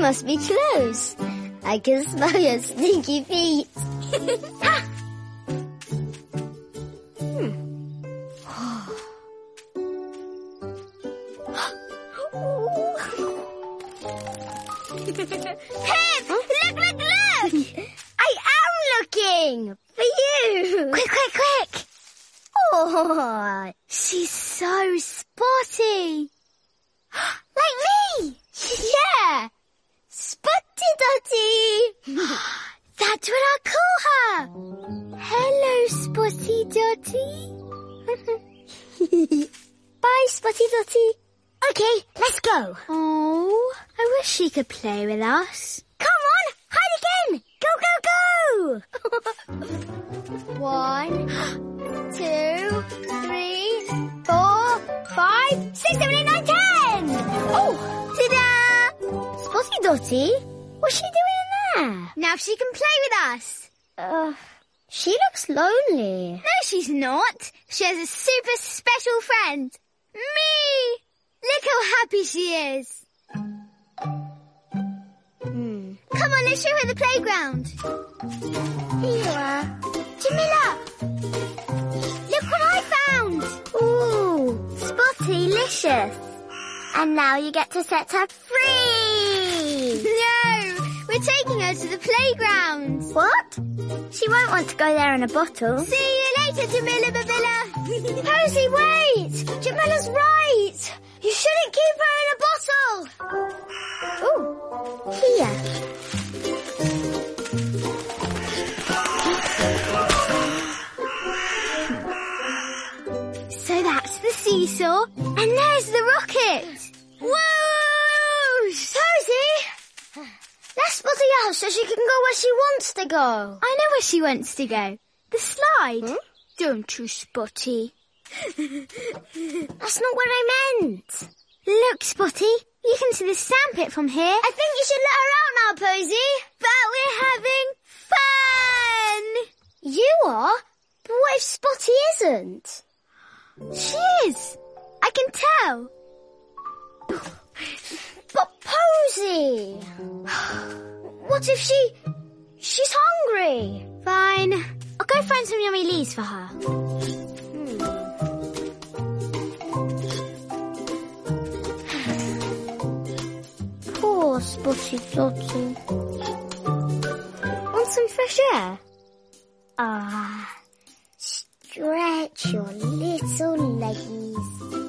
must be close. I can smell your stinky feet. Ha! Pip! Look! I am looking! For you! Quick! Oh, she's so spotty. Like me! Yeah! Spotty Dotty! That's what I call her! Hello, Spotty Dotty. Bye, Spotty Dotty. Okay, let's go. Oh, I wish she could play with us. Come on, hide again! Go! 1, 2, 3, 4, 5, 6, 7, 8, 9, 10! Oh, ta-da! Spotty Dotty, what's she doing in there? Now she can play with us. She looks lonely. No, she's not. She has a super special friend. Me! Look how happy she is. Come on, let's show her the playground. Here you are. Jamila! Look what I found! Ooh, Spottylicious. And now you get to set her free. No! We're taking her to the playground. What? She won't want to go there in a bottle. See you later, Jamila Babilla. Posy, wait! Jamila's right. You shouldn't keep her in a bottle. Ooh, here. So that's the seesaw, and there's the rocket. Woo! Posy! Let's Spotty out so she can go where she wants to go. I know where she wants to go. The slide. Don't you, Spotty? That's not what I meant. Look, Spotty, you can see the sandpit from here. I think you should let her out now, Posy. But we're having fun! You are? But what if Spotty isn't? She is. I can tell. But Posy! What if she's hungry? Fine. I'll go find some yummy leaves for her. Poor Spotty Dotty. Want some fresh air? Stretch your little leggies.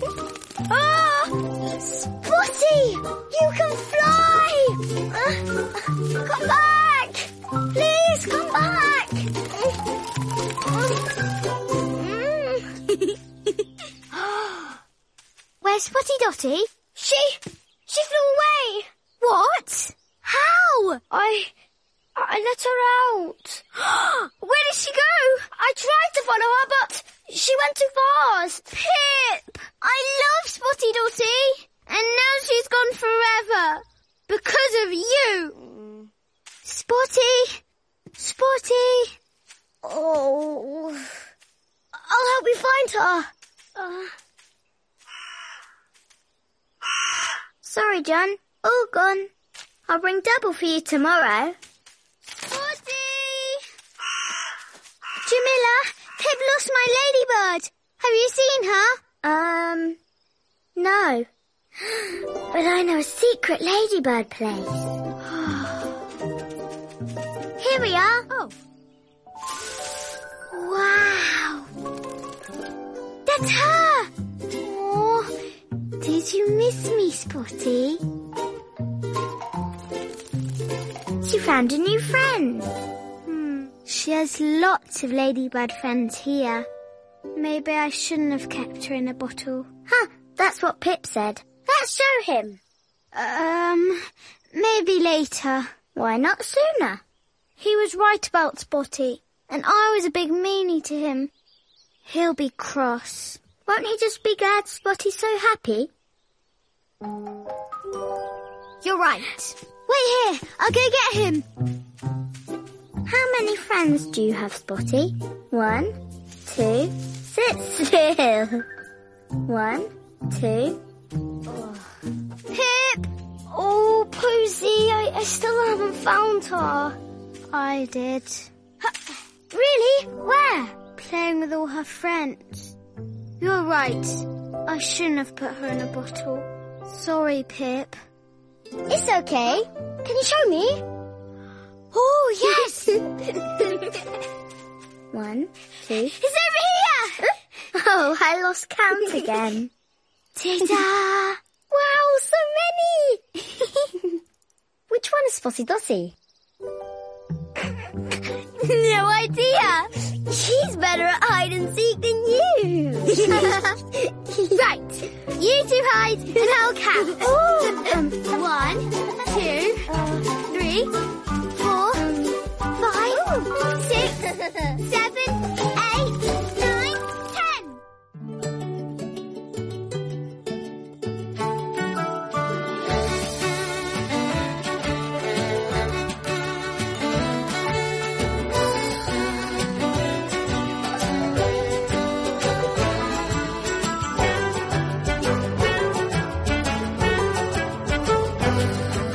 Spotty! You can fly! Come back! Please, come back! Where's Spotty Dotty? She flew away! What? How? I let her out. Where did she go? I tried to follow her, but she went too fast. Pip! I love Spotty Dotty! And now she's gone forever. Because of you. Spotty! Spotty! Oh. I'll help you find her. Sorry, John. All gone. I'll bring double for you tomorrow. Spotty! Jamila, Pip lost my ladybird. Have you seen her? No. But I know a secret ladybird place. Here we are. Oh. Wow. That's her. Oh, did you miss me, Spotty? She found a new friend. She has lots of ladybird friends here. Maybe I shouldn't have kept her in a bottle. That's what Pip said. Let's show him. Maybe later. Why not sooner? He was right about Spotty, and I was a big meanie to him. He'll be cross. Won't he just be glad Spotty's so happy? You're right. Wait here. I'll go get him. How many friends do you have, Spotty? 1, 2, sit still. 1, 2. Pip! Oh, Posy, I still haven't found her. I did. Really? Where? Playing with all her friends. You're right. I shouldn't have put her in a bottle. Sorry, Pip. It's okay. Can you show me? Oh, yes! 1, 2... It's over here! Oh, I lost count again. Ta-da! Wow, so many! Which one is Spotty Dotty? No idea. She's better at hide and seek than you. Right, you two hide and I'll count. 1, 2, 3, 4, 5, 6,